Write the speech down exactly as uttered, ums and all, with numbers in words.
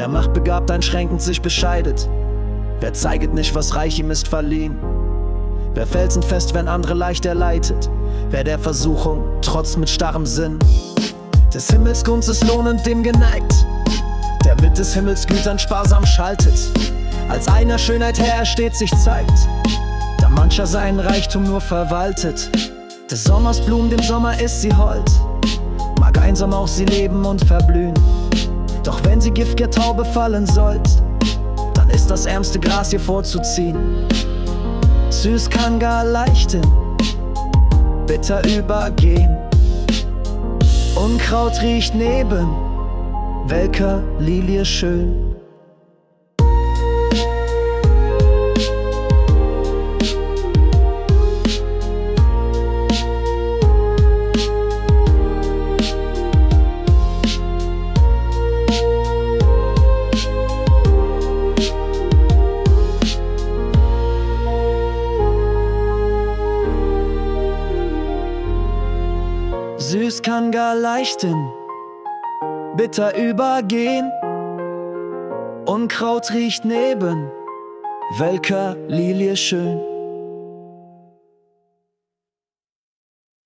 Wer machtbegabt einschränkend sich bescheidet, wer zeiget nicht, was reich ihm ist verliehen. Wer felsenfest, wenn andere leicht erleidet, wer der Versuchung trotzt mit starrem Sinn. Des Himmels Gunst ist lohnend dem geneigt, der mit des Himmels Gütern sparsam schaltet. Als einer Schönheit Herr er stets sich zeigt, da mancher seinen Reichtum nur verwaltet. Des Sommers Blumen dem Sommer ist sie hold, mag einsam auch sie leben und verblühen. Doch wenn sie gift'ger Taube fallen sollt, dann ist das ärmste Gras ihr vorzuziehen. Süß kann gar leicht in bitter übergehen. Unkraut riecht neben welker Lilie schön. Süß kann gar leicht in bitter übergehen. Unkraut riecht neben welker Lilie schön.